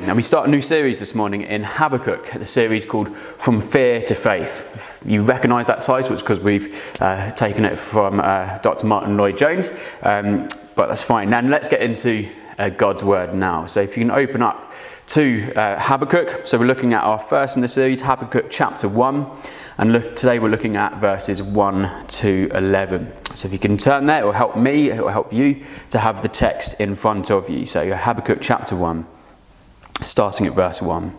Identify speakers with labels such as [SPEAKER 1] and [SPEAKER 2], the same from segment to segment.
[SPEAKER 1] And we start a new series this morning in Habakkuk, the series called From Fear to Faith. If you recognise that title, it's because we've taken it from Dr. Martin Lloyd-Jones, but that's fine. Now let's get into God's Word now. So if you can open up to Habakkuk. So we're looking at our first in the series, Habakkuk chapter 1, and today we're looking at verses 1 to 11. So if you can turn there, it will help me, it will help you to have the text in front of you. So Habakkuk chapter 1. Starting at verse 1.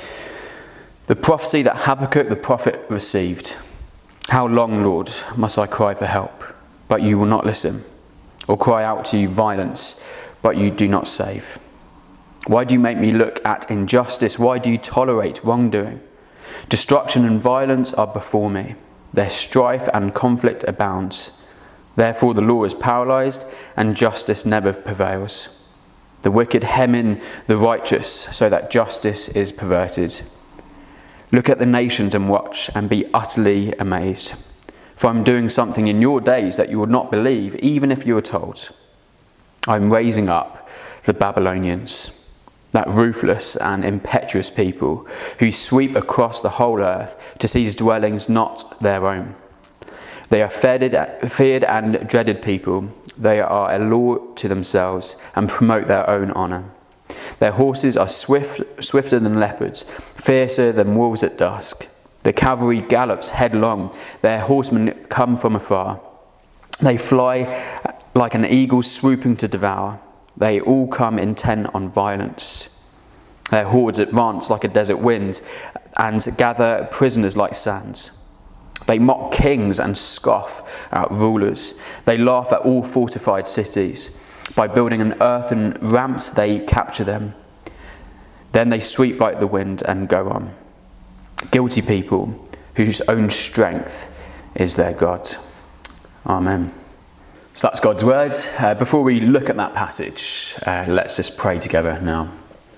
[SPEAKER 1] The prophecy that Habakkuk the prophet received. How long, Lord, must I cry for help, but you will not listen? Or cry out to you violence, but you do not save? Why do you make me look at injustice? Why do you tolerate wrongdoing? Destruction and violence are before me. Their strife and conflict abounds. Therefore the law is paralyzed, and justice never prevails. The wicked hem in the righteous, so that justice is perverted. Look at the nations and watch, and be utterly amazed. For I am doing something in your days that you would not believe, even if you were told. I am raising up the Babylonians, that ruthless and impetuous people, who sweep across the whole earth to seize dwellings not their own. They are feared and dreaded people. They are a law to themselves and promote their own honour. Their horses are swifter than leopards, fiercer than wolves at dusk. The cavalry gallops headlong. Their horsemen come from afar. They fly like an eagle swooping to devour. They all come intent on violence. Their hordes advance like a desert wind and gather prisoners like sands. They mock kings and scoff at rulers. They laugh at all fortified cities. By building an earthen ramps, they capture them. Then they sweep like the wind and go on. Guilty people whose own strength is their God. Amen. So that's God's word. Before we look at that passage, let's just pray together now.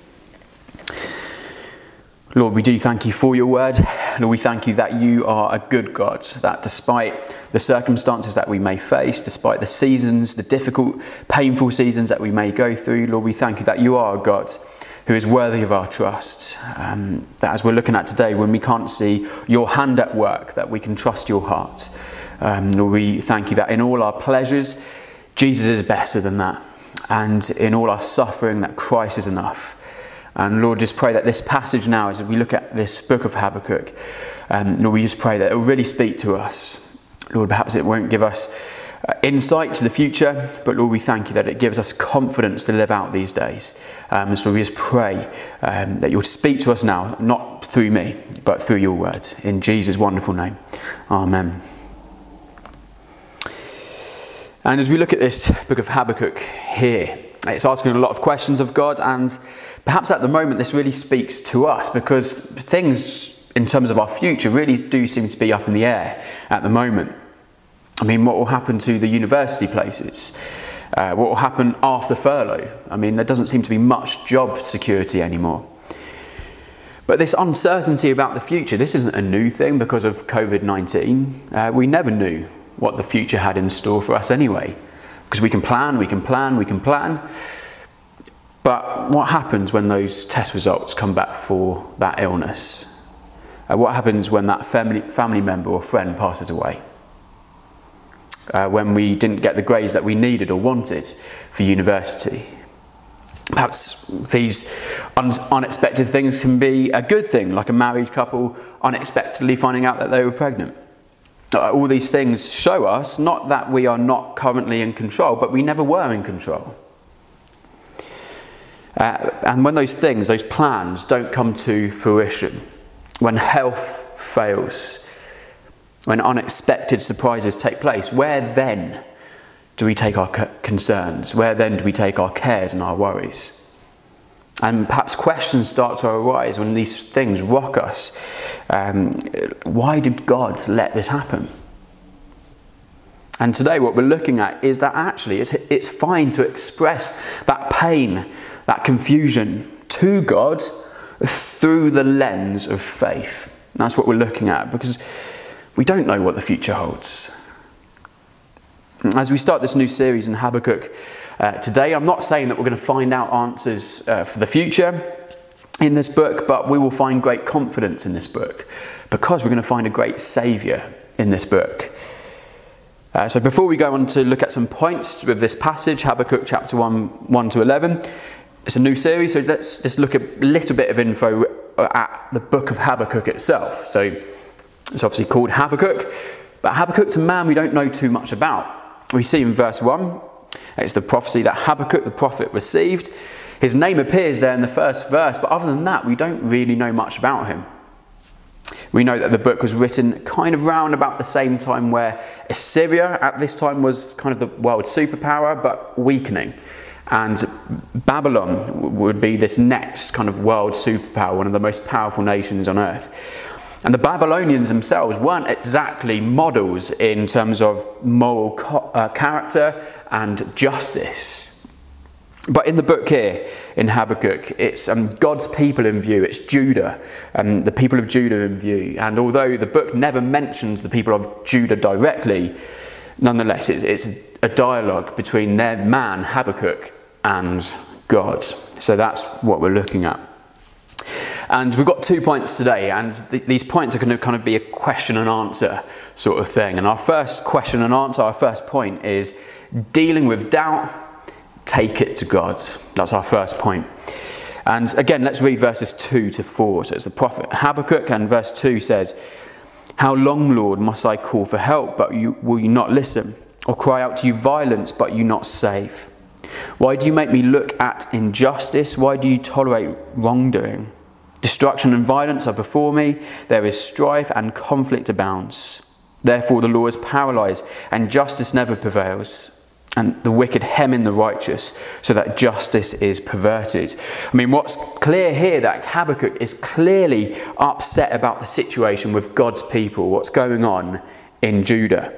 [SPEAKER 1] Lord, we do thank you for your word. Lord, we thank you that you are a good God, that despite the circumstances that we may face, despite the seasons, the difficult, painful seasons that we may go through, Lord, we thank you that you are a God who is worthy of our trust. That as we're looking at today, when we can't see your hand at work, that we can trust your heart. Lord, we thank you that in all our pleasures, Jesus is better than that. And in all our suffering, that Christ is enough. And Lord, just pray that this passage now, as we look at this book of Habakkuk, Lord, we just pray that it will really speak to us. Lord, perhaps it won't give us insight to the future, but Lord, we thank you that it gives us confidence to live out these days. So we just pray that you'll speak to us now, not through me, but through your word. In Jesus' wonderful name. Amen. And as we look at this book of Habakkuk here, it's asking a lot of questions of God, and perhaps at the moment this really speaks to us because things in terms of our future really do seem to be up in the air at the moment. I mean, what will happen to the university places? What will happen after furlough? I mean, there doesn't seem to be much job security anymore. But this uncertainty about the future, this isn't a new thing because of COVID-19. We never knew what the future had in store for us anyway. Because we can plan. But what happens when those test results come back for that illness? What happens when that family member or friend passes away? When we didn't get the grades that we needed or wanted for university? Perhaps these unexpected things can be a good thing, like a married couple unexpectedly finding out that they were pregnant. All these things show us not that we are not currently in control, but we never were in control. And when those things, those plans don't come to fruition, when health fails, when unexpected surprises take place, where then do we take our concerns? Where then do we take our cares and our worries? And perhaps questions start to arise when these things rock us. Why did God let this happen? And today what we're looking at is that actually it's fine to express that pain, that confusion to God through the lens of faith. And that's what we're looking at because we don't know what the future holds. As we start this new series in Habakkuk today, I'm not saying that we're going to find out answers for the future. in this book, but we will find great confidence in this book because we're going to find a great saviour in this book. So before we go on to look at some points with this passage, Habakkuk chapter 1 to 11, it's a new series, so let's just look at a little bit of info at the book of Habakkuk itself. So it's obviously called Habakkuk, but Habakkuk's a man we don't know too much about. We see in verse 1, it's the prophecy that Habakkuk the prophet received. His name appears there in the first verse, but other than that, we don't really know much about him. We know that the book was written kind of round about the same time where Assyria at this time was kind of the world superpower, but weakening. And Babylon would be this next kind of world superpower, one of the most powerful nations on earth. And the Babylonians themselves weren't exactly models in terms of moral character and justice. But in the book here, in Habakkuk, it's God's people in view. It's Judah, the people of Judah in view. And although the book never mentions the people of Judah directly, nonetheless, it's a dialogue between their man, Habakkuk, and God. So that's what we're looking at. And we've got 2 points today, and these points are going to kind of be a question and answer sort of thing. And our first question and answer, our first point is dealing with doubt, take it to God. That's our first point. And again, let's read verses 2 to 4. So it's the prophet Habakkuk, and verse 2 says, "How long, Lord, must I call for help, but will you not listen? Or cry out to you violence, but you not save? Why do you make me look at injustice? Why do you tolerate wrongdoing? Destruction and violence are before me. There is strife and conflict abounds. Therefore the law is paralyzed, and justice never prevails. And the wicked hem in the righteous, so that justice is perverted." I mean, what's clear here, that Habakkuk is clearly upset about the situation with God's people, what's going on in Judah.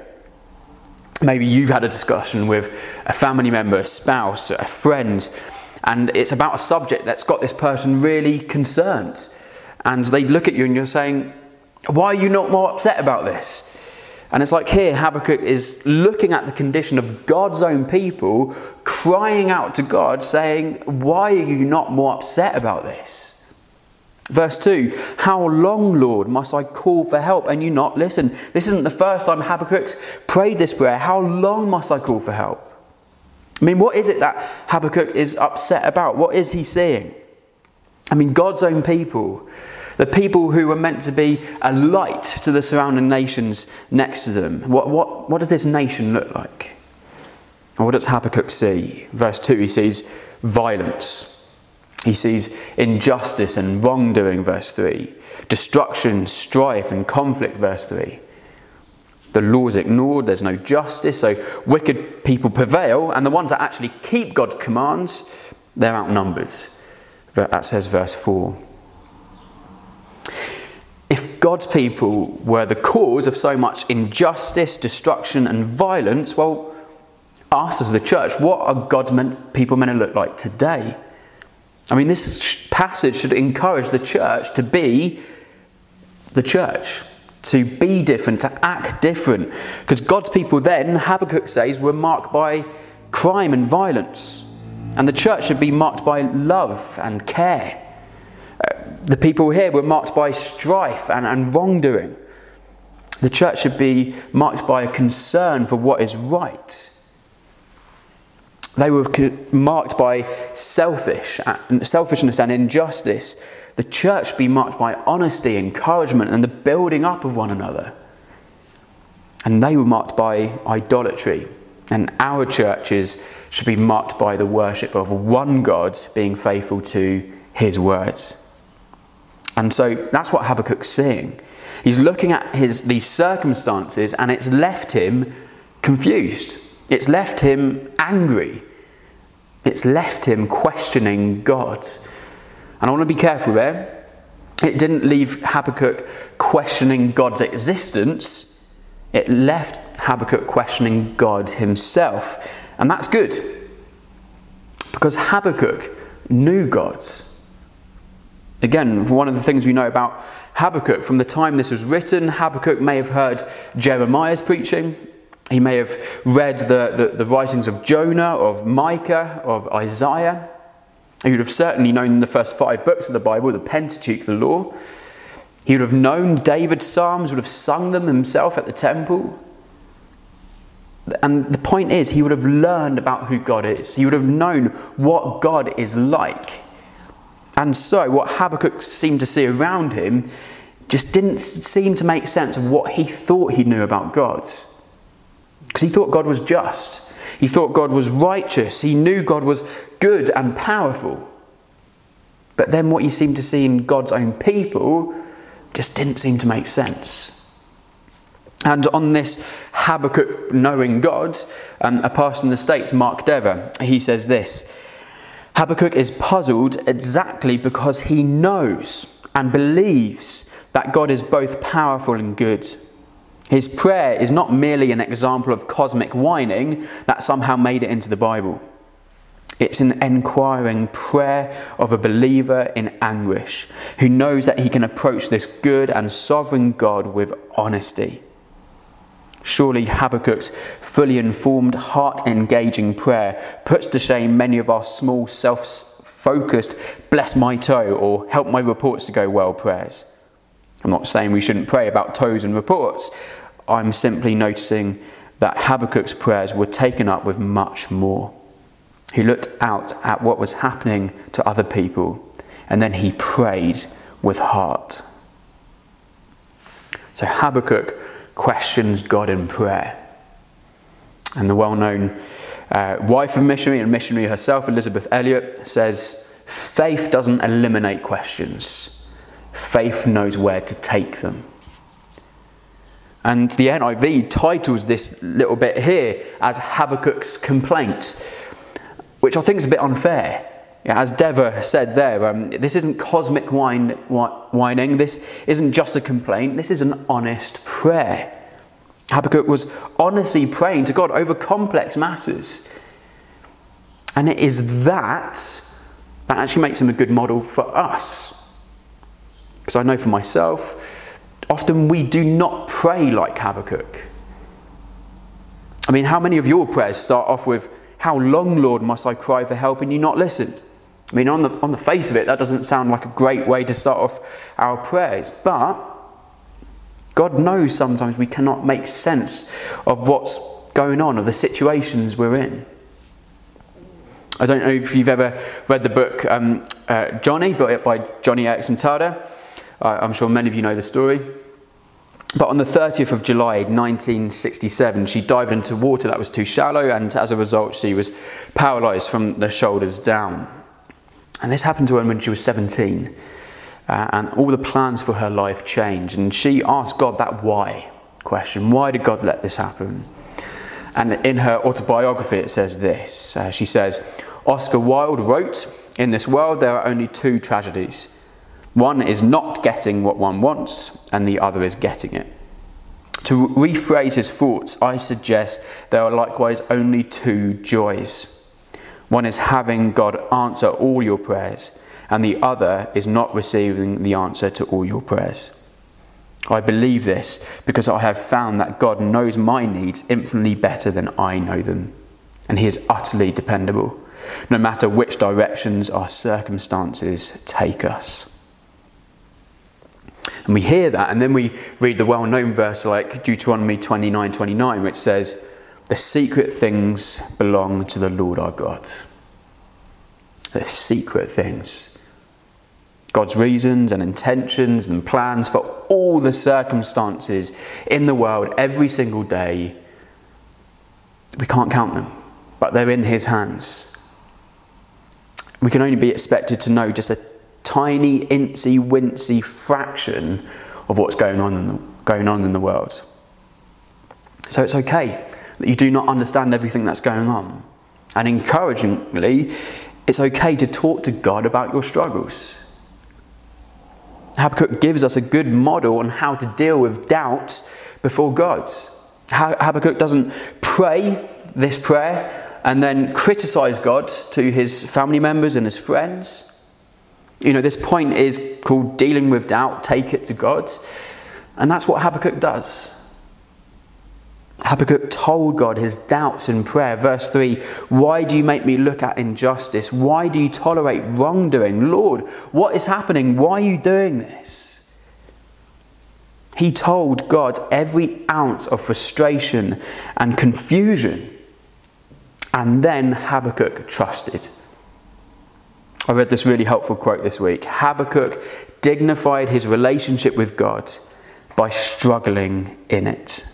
[SPEAKER 1] Maybe you've had a discussion with a family member, a spouse, a friend, and it's about a subject that's got this person really concerned. And they look at you and you're saying, why are you not more upset about this? And it's like here, Habakkuk is looking at the condition of God's own people, crying out to God, saying, why are you not more upset about this? Verse 2, "How long, Lord, must I call for help and you not listen?" This isn't the first time Habakkuk's prayed this prayer. How long must I call for help? I mean, what is it that Habakkuk is upset about? What is he seeing? I mean, God's own people, the people who were meant to be a light to the surrounding nations next to them. What does this nation look like? And what does Habakkuk see? Verse 2, he sees violence. He sees injustice and wrongdoing, verse 3. Destruction, strife and conflict, verse 3. The law is ignored, there's no justice, so wicked people prevail, and the ones that actually keep God's commands, they're outnumbered. That says verse 4. If God's people were the cause of so much injustice, destruction and violence, well, us as the church, what are God's people meant to look like today? I mean, this passage should encourage the church to be the church, to be different, to act different. Because God's people then, Habakkuk says, were marked by crime and violence. And the church should be marked by love and care. The people here were marked by strife and wrongdoing. The church should be marked by a concern for what is right. They were marked by selfishness and injustice. The church should be marked by honesty, encouragement, and the building up of one another. And they were marked by idolatry. And our churches should be marked by the worship of one God, being faithful to his words. And so that's what Habakkuk's seeing. He's looking at these circumstances, and it's left him confused. It's left him angry. It's left him questioning God. And I want to be careful there. It didn't leave Habakkuk questioning God's existence. It left Habakkuk questioning God himself. And that's good. Because Habakkuk knew God. Again, one of the things we know about Habakkuk, from the time this was written, Habakkuk may have heard Jeremiah's preaching. He may have read the writings of Jonah, of Micah, of Isaiah. He would have certainly known the first 5 books of the Bible, the Pentateuch, the law. He would have known David's Psalms, would have sung them himself at the temple. And the point is, he would have learned about who God is. He would have known what God is like. And so what Habakkuk seemed to see around him just didn't seem to make sense of what he thought he knew about God. Because he thought God was just. He thought God was righteous. He knew God was good and powerful. But then what you seem to see in God's own people just didn't seem to make sense. And on this Habakkuk knowing God, a pastor in the States, Mark Dever, he says this: Habakkuk is puzzled exactly because he knows and believes that God is both powerful and good. His prayer is not merely an example of cosmic whining that somehow made it into the Bible. It's an enquiring prayer of a believer in anguish who knows that he can approach this good and sovereign God with honesty. Surely Habakkuk's fully informed, heart-engaging prayer puts to shame many of our small, self-focused, bless my toe or help my reports to go well prayers. I'm not saying we shouldn't pray about toes and reports. I'm simply noticing that Habakkuk's prayers were taken up with much more. He looked out at what was happening to other people, and then he prayed with heart. So Habakkuk questions God in prayer. And the well-known wife of a missionary and missionary herself, Elisabeth Elliot, says, faith doesn't eliminate questions. Faith knows where to take them. And the NIV titles this little bit here as Habakkuk's complaint, which I think is a bit unfair. As Dever said there, this isn't cosmic whining, this isn't just a complaint, this is an honest prayer. Habakkuk was honestly praying to God over complex matters. And it is that actually makes him a good model for us. Because I know for myself, often we do not pray like Habakkuk. I mean, how many of your prayers start off with, "How long, Lord, must I cry for help and you not listen?" I mean, on the face of it, that doesn't sound like a great way to start off our prayers. But God knows sometimes we cannot make sense of what's going on, of the situations we're in. I don't know if you've ever read the book Johnny by Johnny Erickson Tada. I'm sure many of you know the story. But on the 30th of July 1967, she dived into water that was too shallow, and as a result she was paralysed from the shoulders down. And this happened to her when she was 17. And all the plans for her life changed. And she asked God that why question. Why did God let this happen? And in her autobiography it says this. She says, Oscar Wilde wrote, "In this world there are only 2 tragedies. One is not getting what one wants, and the other is getting it." To rephrase his thoughts, I suggest there are likewise only 2 joys. One is having God answer all your prayers, and the other is not receiving the answer to all your prayers. I believe this because I have found that God knows my needs infinitely better than I know them, and he is utterly dependable, no matter which directions our circumstances take us. And we hear that, and then we read the well-known verse like Deuteronomy 29:29, which says, "The secret things belong to the Lord our God." The secret things. God's reasons and intentions and plans for all the circumstances in the world every single day. We can't count them, but they're in his hands. We can only be expected to know just a tiny, incy-wincy fraction of what's going on in the world. So it's okay that you do not understand everything that's going on. And encouragingly, it's okay to talk to God about your struggles. Habakkuk gives us a good model on how to deal with doubts before God. Habakkuk doesn't pray this prayer and then criticize God to his family members and his friends. You know, this point is called dealing with doubt, take it to God. And that's what Habakkuk does. Habakkuk told God his doubts in prayer. Verse 3, why do you make me look at injustice? Why do you tolerate wrongdoing? Lord, what is happening? Why are you doing this? He told God every ounce of frustration and confusion. And then Habakkuk trusted. I read this really helpful quote this week. Habakkuk dignified his relationship with God by struggling in it.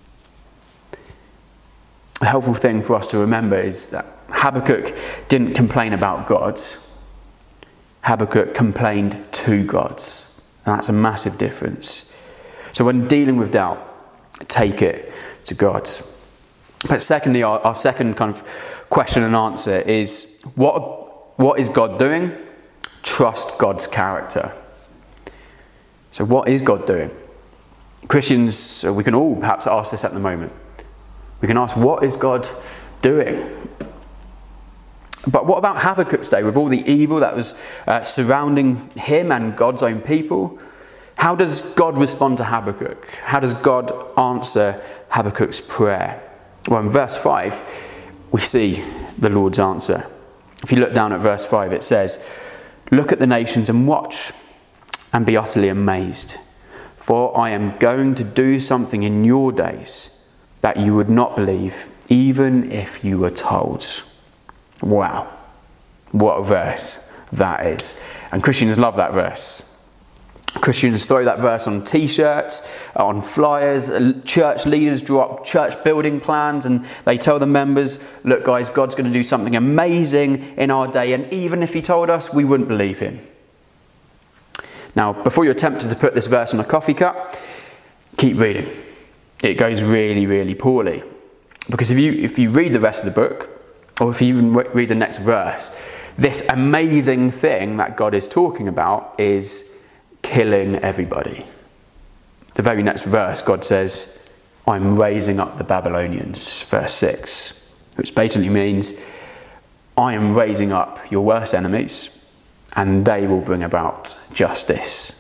[SPEAKER 1] A helpful thing for us to remember is that Habakkuk didn't complain about God. Habakkuk complained to God. And that's a massive difference. So when dealing with doubt, take it to God. But secondly, our second kind of question and answer is, what is God doing? Trust God's character. So what is God doing? Christians, we can all perhaps ask this at the moment. We can ask, what is God doing? But what about Habakkuk's day, with all the evil that was surrounding him and God's own people? How does God respond to Habakkuk? How does God answer Habakkuk's prayer? Well, in verse 5, we see the Lord's answer. If you look down at verse 5, it says, look at the nations and watch and be utterly amazed. For I am going to do something in your days that you would not believe, even if you were told. Wow, what a verse that is. And Christians love that verse. Christians throw that verse on t-shirts, on flyers. Church leaders draw up church building plans and they tell the members, look guys, God's going to do something amazing in our day, and even if he told us, we wouldn't believe him. Now, before you're tempted to put this verse on a coffee cup, keep reading. It goes really, really poorly. Because if you read the rest of the book, or if you even read the next verse, this amazing thing that God is talking about is killing everybody. The very next verse, God says, I'm raising up the Babylonians, verse 6, which basically means I am raising up your worst enemies and they will bring about justice.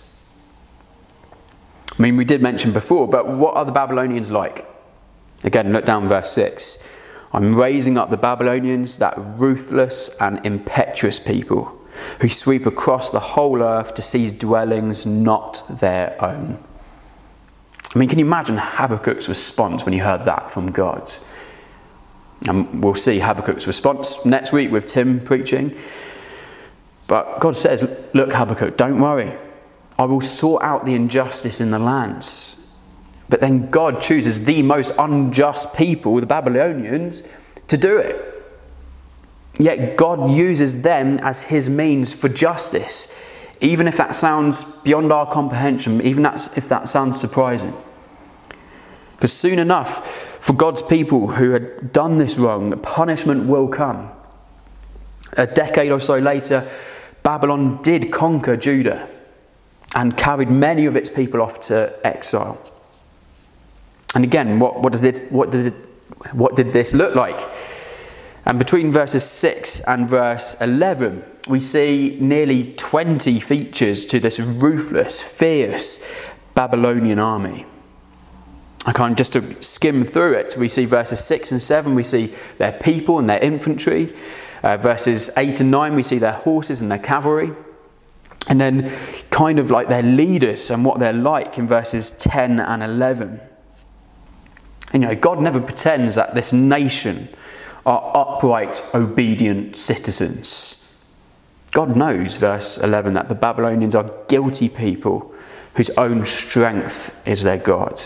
[SPEAKER 1] I mean, we did mention before, but what are the Babylonians like? Again, look down verse 6. I'm raising up the Babylonians, that ruthless and impetuous people who sweep across the whole earth to seize dwellings not their own. I mean, can you imagine Habakkuk's response when he heard that from God? And we'll see Habakkuk's response next week with Tim preaching. But God says, look, Habakkuk, don't worry. I will sort out the injustice in the lands. But then God chooses the most unjust people, the Babylonians, to do it. Yet God uses them as his means for justice, even if that sounds beyond our comprehension, even if that sounds surprising. Because soon enough, for God's people who had done this wrong, punishment will come. A decade or so later, Babylon did conquer Judah and carried many of its people off to exile. And again, what did this look like? And between verses 6 and verse 11, we see nearly 20 features to this ruthless, fierce Babylonian army. Just to skim through it, we see verses 6 and 7, we see their people and their infantry. Verses 8 and 9, we see their horses and their cavalry. And then kind of like their leaders and what they're like in verses 10 and 11. And God never pretends that this nation are upright, obedient citizens. God knows, verse 11, that the Babylonians are guilty people whose own strength is their God.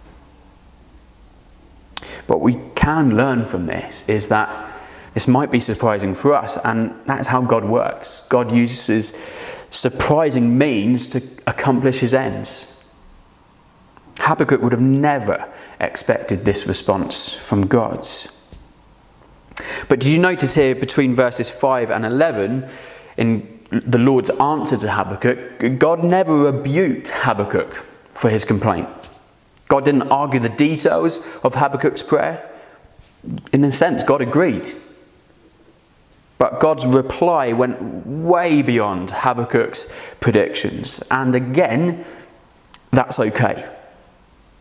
[SPEAKER 1] What we can learn from this is that this might be surprising for us, and that's how God works. God uses surprising means to accomplish his ends. Habakkuk would have never expected this response from God. But did you notice here between verses 5 and 11, in the Lord's answer to Habakkuk, God never rebuked Habakkuk for his complaint. God didn't argue the details of Habakkuk's prayer. In a sense, God agreed. But God's reply went way beyond Habakkuk's predictions. And again, that's okay.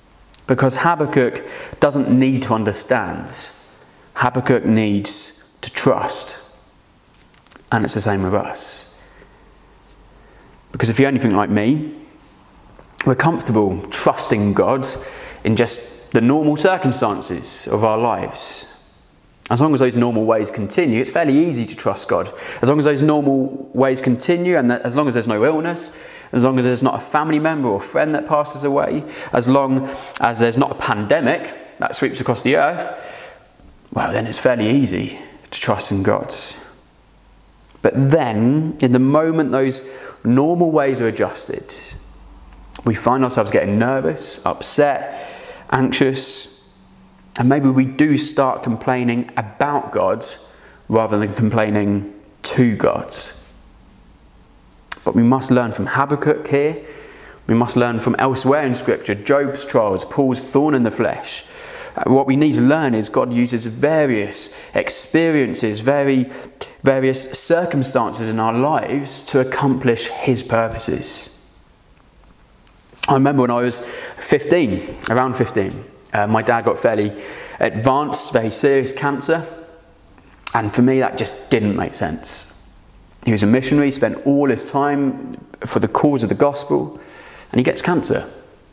[SPEAKER 1] Because Habakkuk doesn't need to understand. Habakkuk needs to trust. And it's the same with us. Because if you're anything like me, we're comfortable trusting God in just the normal circumstances of our lives. As long as those normal ways continue, it's fairly easy to trust God. As long as those normal ways continue, and as long as there's no illness, as long as there's not a family member or friend that passes away, as long as there's not a pandemic that sweeps across the earth, well, then it's fairly easy to trust in God. But then, in the moment those normal ways are adjusted, we find ourselves getting nervous, upset, anxious, and maybe we do start complaining about God rather than complaining to God. But we must learn from Habakkuk here. We must learn from elsewhere in Scripture, Job's trials, Paul's thorn in the flesh. What we need to learn is God uses various experiences, various circumstances in our lives to accomplish his purposes. I remember when I was around 15, my dad got fairly advanced, very serious cancer. And for me, that just didn't make sense. He was a missionary, spent all his time for the cause of the gospel, and he gets cancer.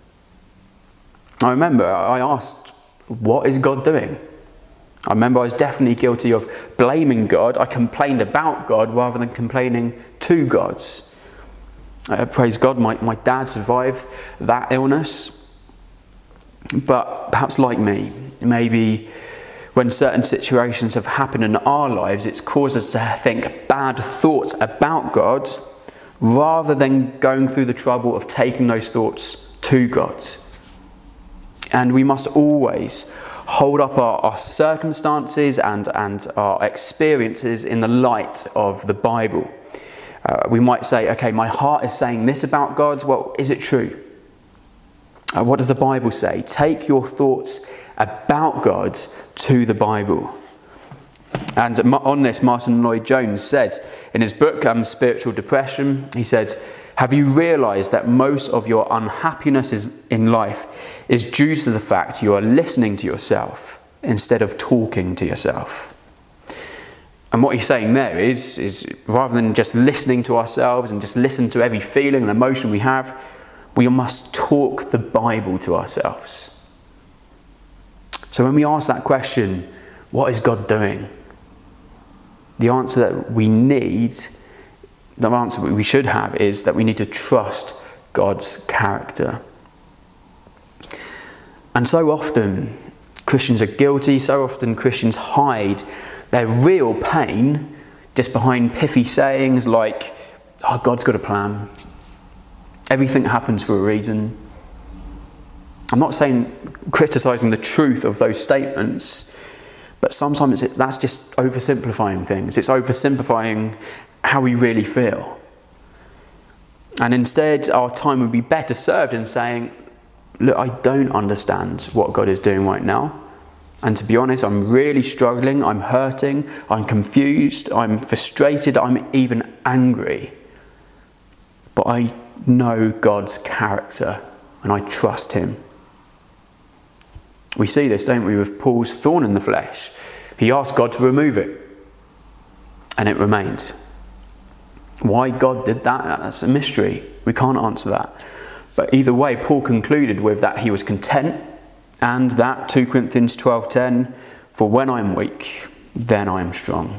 [SPEAKER 1] I remember I asked, what is God doing? I remember I was definitely guilty of blaming God. I complained about God rather than complaining to God. Praise God, my dad survived that illness. But perhaps like me, maybe when certain situations have happened in our lives, it's caused us to think bad thoughts about God rather than going through the trouble of taking those thoughts to God. And we must always hold up our circumstances and our experiences in the light of the Bible. We might say, okay, my heart is saying this about God. Well, is it true? What does the Bible say? Take your thoughts about God to the Bible. And on this, Martin Lloyd-Jones said in his book, Spiritual Depression, he said, have you realised that most of your unhappiness in life is due to the fact you are listening to yourself instead of talking to yourself? And what he's saying there is rather than just listening to ourselves and just listen to every feeling and emotion we have, we must talk the Bible to ourselves. So when we ask that question, what is God doing? The answer that we should have is that we need to trust God's character. And so often Christians are guilty, so often Christians hide their real pain just behind pithy sayings like, oh, God's got a plan. Everything happens for a reason. I'm not criticising the truth of those statements, but sometimes that's just oversimplifying things. It's oversimplifying how we really feel. And instead, our time would be better served in saying, look, I don't understand what God is doing right now. And to be honest, I'm really struggling, I'm hurting, I'm confused, I'm frustrated, I'm even angry. But I know God's character and I trust him. We see this, don't we, with Paul's thorn in the flesh. He asked God to remove it, and it remained. Why God did that, that's a mystery. We can't answer that. But either way, Paul concluded with that he was content, and that 2 Corinthians 12:10, for when I am weak, then I am strong.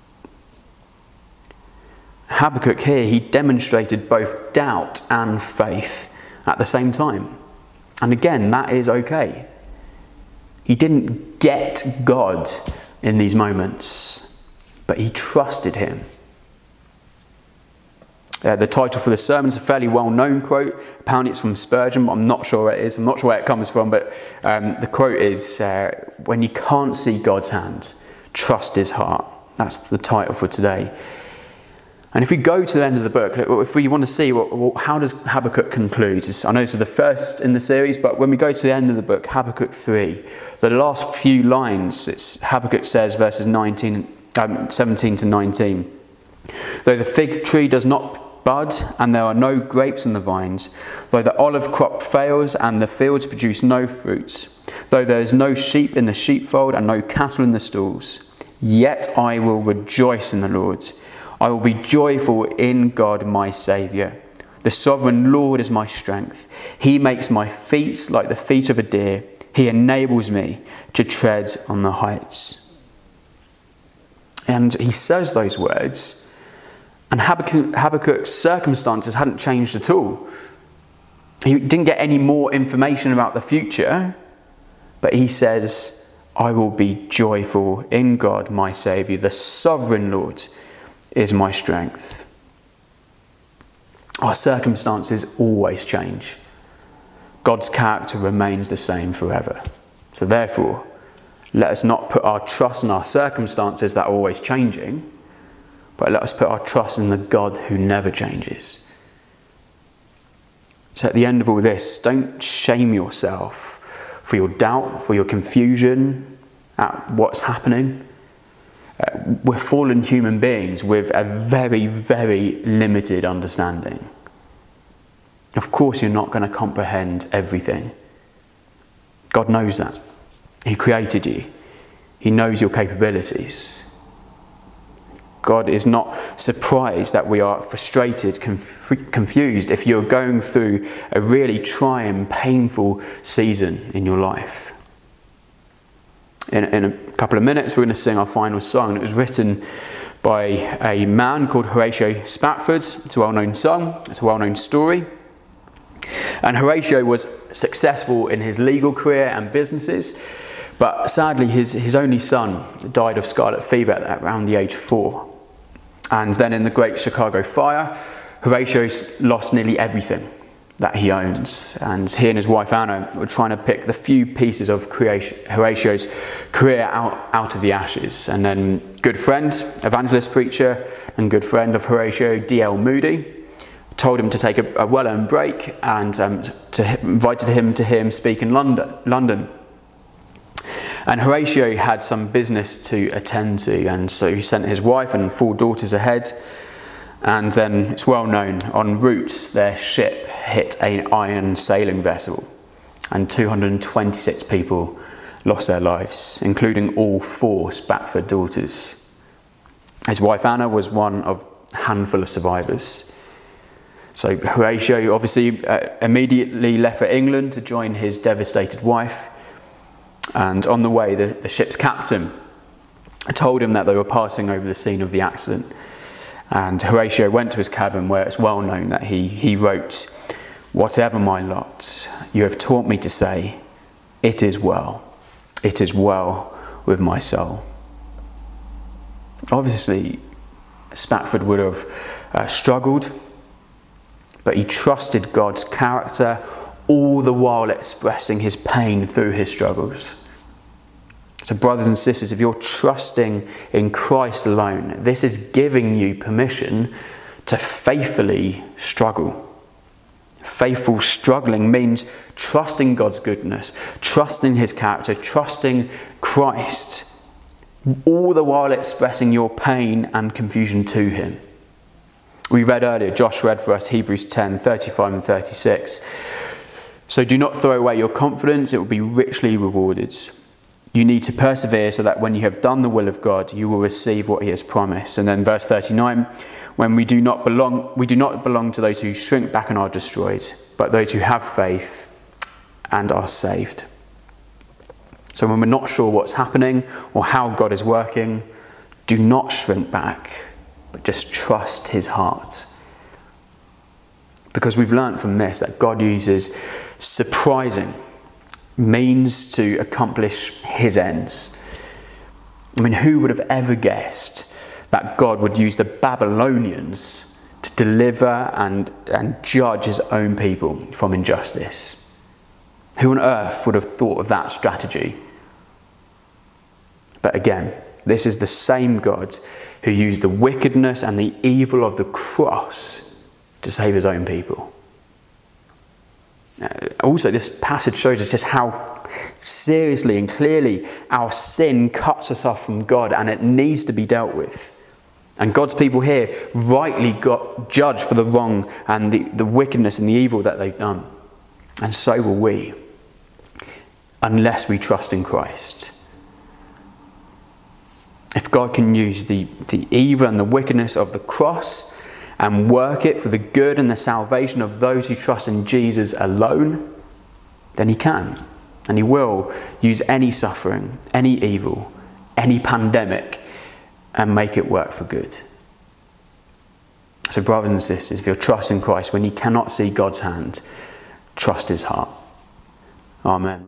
[SPEAKER 1] Habakkuk here, he demonstrated both doubt and faith at the same time. And again, that is okay. He didn't get God in these moments, but he trusted him. The title for the sermon is a fairly well-known quote. Apparently it's from Spurgeon, but I'm not sure where it is. I'm not sure where it comes from, but the quote is, when you can't see God's hand, trust his heart. That's the title for today. And if we go to the end of the book, if we want to see how does Habakkuk conclude, I know this is the first in the series, but when we go to the end of the book, Habakkuk 3, the last few lines, Habakkuk says, verses 17 to 19, though the fig tree does not bud and there are no grapes on the vines, though the olive crop fails and the fields produce no fruits, though there is no sheep in the sheepfold and no cattle in the stalls, yet I will rejoice in the Lord. I will be joyful in God my Saviour. The sovereign Lord is my strength. He makes my feet like the feet of a deer. He enables me to tread on the heights. And he says those words, and Habakkuk's circumstances hadn't changed at all. He didn't get any more information about the future, but he says, I will be joyful in God my Saviour. The sovereign Lord is my strength. Our circumstances always change. God's character remains the same forever. So therefore, let us not put our trust in our circumstances that are always changing, but let us put our trust in the God who never changes. So at the end of all this, don't shame yourself for your doubt, for your confusion at what's happening. We're fallen human beings with a very, very limited understanding. Of course, you're not going to comprehend everything. God knows that. He created you. He knows your capabilities. God is not surprised that we are frustrated, confused if you're going through a really trying, painful season in your life. In a couple of minutes, we're going to sing our final song. It was written by a man called Horatio Spafford. It's a well-known song. It's a well-known story. And Horatio was successful in his legal career and businesses, but sadly his only son died of scarlet fever at around the age of 4. And then in the Great Chicago Fire, Horatio lost nearly everything that he owns, and he and his wife Anna were trying to pick the few pieces of Horatio's career out of the ashes. And then good friend, evangelist preacher and good friend of Horatio, D.L. Moody, told him to take a well-earned break and invited him to hear him speak in London. And Horatio had some business to attend to, and so he sent his wife and 4 daughters ahead. And then it's well known, en route their ship hit an iron sailing vessel and 226 people lost their lives, including all 4 Spafford daughters. His wife Anna was one of a handful of survivors. So Horatio obviously immediately left for England to join his devastated wife. And on the way, the ship's captain told him that they were passing over the scene of the accident. And Horatio went to his cabin, where it's well known that he wrote, "Whatever my lot, you have taught me to say, it is well with my soul." Obviously, Spafford would have struggled, but he trusted God's character, all the while expressing his pain through his struggles. So brothers and sisters, if you're trusting in Christ alone, this is giving you permission to faithfully struggle. Faithful struggling means trusting God's goodness, trusting his character, trusting Christ, all the while expressing your pain and confusion to him. We read earlier, Josh read for us Hebrews 10, 35 and 36. So do not throw away your confidence, it will be richly rewarded. You need to persevere so that when you have done the will of God, you will receive what he has promised. And then verse 39, when we do not belong to those who shrink back and are destroyed, but those who have faith and are saved. So when we're not sure what's happening or how God is working, do not shrink back, but just trust his heart. Because we've learned from this that God uses surprising means to accomplish his ends. I mean, who would have ever guessed that God would use the Babylonians to deliver and judge his own people from injustice? Who on earth would have thought of that strategy? But again, this is the same God who used the wickedness and the evil of the cross to save his own people. Also, this passage shows us just how seriously and clearly our sin cuts us off from God, and it needs to be dealt with. And God's people here rightly got judged for the wrong and the wickedness and the evil that they've done. And so will we, unless we trust in Christ. If God can use the evil and the wickedness of the cross and work it for the good and the salvation of those who trust in Jesus alone, then he can. And he will use any suffering, any evil, any pandemic, and make it work for good. So brothers and sisters, if you're trusting Christ when you cannot see God's hand, trust his heart. Amen.